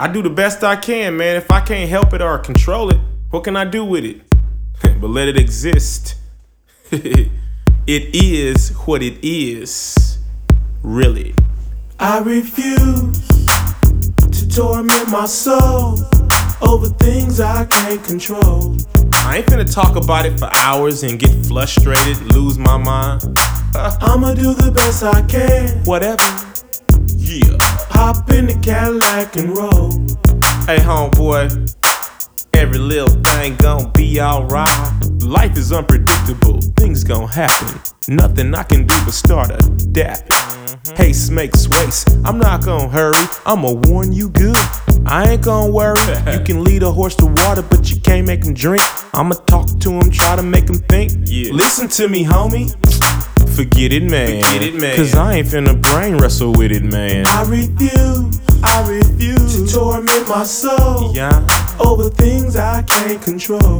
I do the best I can, man. If I can't help it or control it, what can I do with it? But let it exist. It is what it is, really. I refuse to torment my soul over things I can't control. I ain't finna talk about it for hours and get frustrated, lose my mind. I'ma do the best I can. Whatever. Yeah. Hop in the Cadillac and roll. Hey, homeboy, every little thing gon' be alright. Life is unpredictable, things gon' happen. Nothing I can do but start adapting. Haste makes waste, I'm not gon' hurry, I'ma warn you good. I ain't gon' worry, you can lead a horse to water, but you can't make him drink. I'ma talk to him, try to make him think. Yeah. Listen to me, homie. Forget it, man. Cause I ain't finna brain wrestle with it, man. I refuse to torment my soul over things I can't control.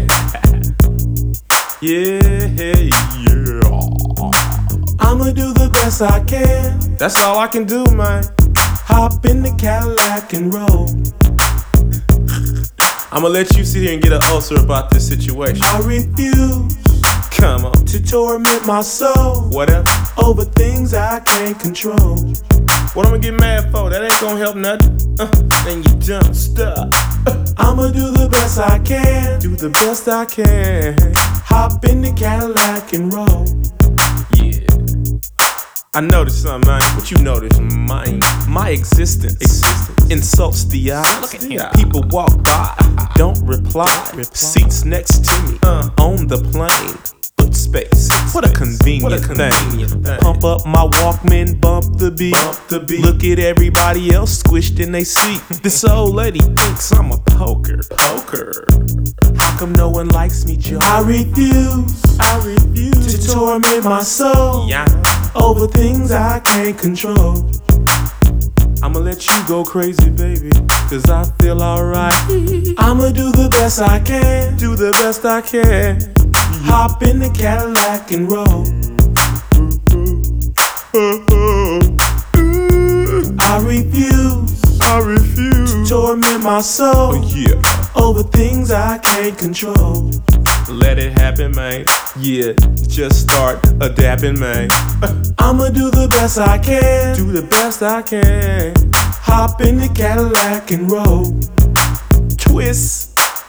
Yeah. I'ma do the best I can. That's all I can do, man. Hop in the Cadillac and roll. I'ma let you sit here and get an ulcer about this situation. I refuse to torment my soul Whatever. over things I can't control. What I'ma get mad for? That ain't gonna help nothing. Then you don't stop. I'ma do the best I can. Do the best I can. Hop in the Cadillac and roll. Yeah. I noticed something, man. What you notice, man? My existence insults the eye. People walk by, don't reply. Seats next to me on the plane. Foot space. What a convenient thing. Pump up my Walkman, bump the beat. Look at everybody else squished in they seat. This old lady thinks I'm a poker. How come no one likes me, Joe? I refuse to torment my soul over things I can't control. I'ma let you go crazy, baby, cause I feel alright. I'ma do the best I can. Do the best I can. Hop in the Cadillac and roll. I refuse to torment my soul over things I can't control. Let it happen, man. Yeah, just start adapting, man. I'ma do the best I can. Do the best I can. Hop in the Cadillac and roll. Twist.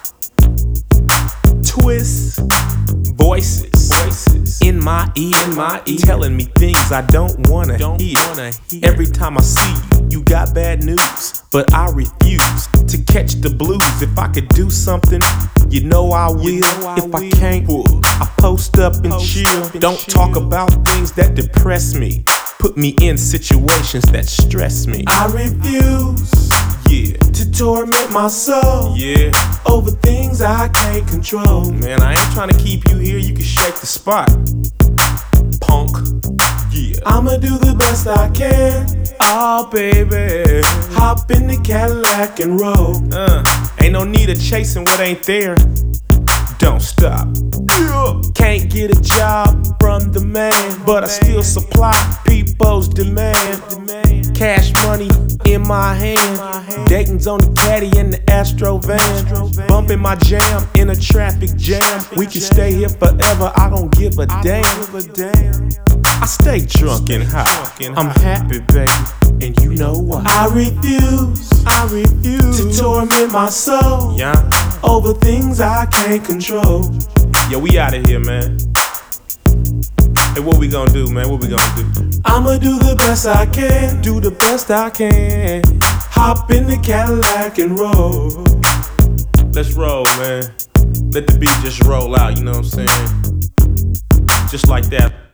Voices in my ear, telling me things I don't wanna hear. Every time I see you, you got bad news, but I refuse to catch the blues. If I could do something, you know I will. If I can't, I post up and chill. Don't talk about things that depress me. Put me in situations that stress me. I refuse to torment my soul over things I can't control. Man, I ain't trying to keep you here, you can shake the spot, punk. I'ma do the best I can. Oh, baby, hop in the Cadillac and roll. Ain't no need of chasing what ain't there. Don't stop. Can't get a job from the man, but I still supply people's demand. Cash money in my hand, Dayton's on the caddy in the Astro van. Bumping my jam in a traffic jam. We can stay here forever, I don't give a damn. I stay drunk and high, I'm happy, baby, and you know why. I refuse to torment my soul over things I can't control. Yo, we out of here, man. Hey, what we gonna do, man? What we gonna do? I'ma do the best I can. Do the best I can. Hop in the Cadillac and roll. Let's roll, man. Let the beat just roll out, you know what I'm saying? Just like that.